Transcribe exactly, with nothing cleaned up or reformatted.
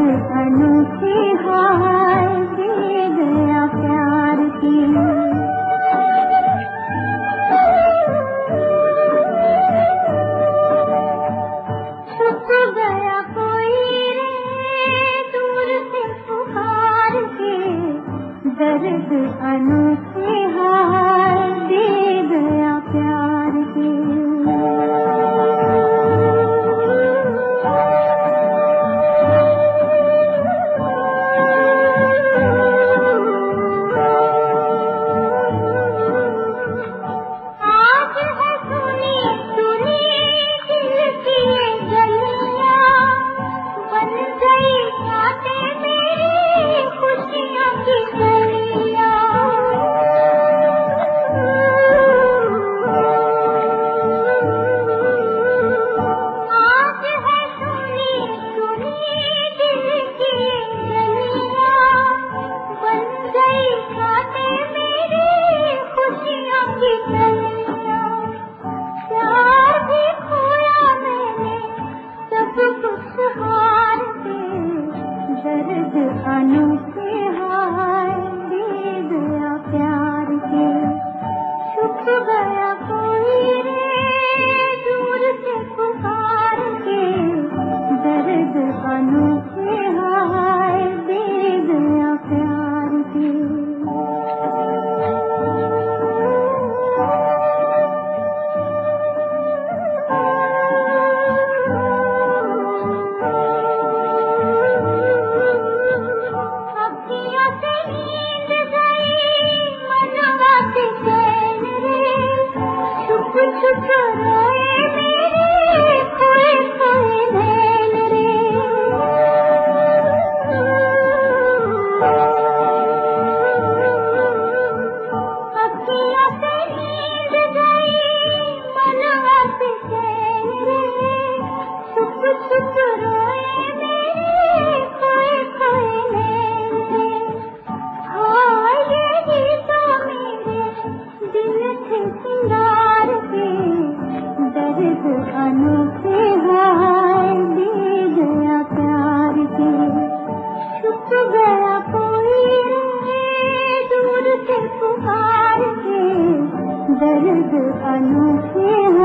अनूठी हाय दे गया प्यार की। छुप गया कोई रे दूर से पुकार के, दर्द अनूठी हाय दे गया प्यार की। अनूठे हाय दे गया प्यार के। छुप गया कोई रे दूर से पुकार के, दर्द अनूठे हाय दे गया प्यार के। छुप रोए मेरे खोए खोए नैन रे, अखियों से नींद गई मनवा से चैन रे। छुप छुप रोए मेरे खोए खोए नैन रे। हाँ यही तो मेरे दिल थे सिंगार के, दर्द अनूठे हाय दे गया प्यार के। छुप गया कोई रे दूर से पुकार के, दर्द अनूठे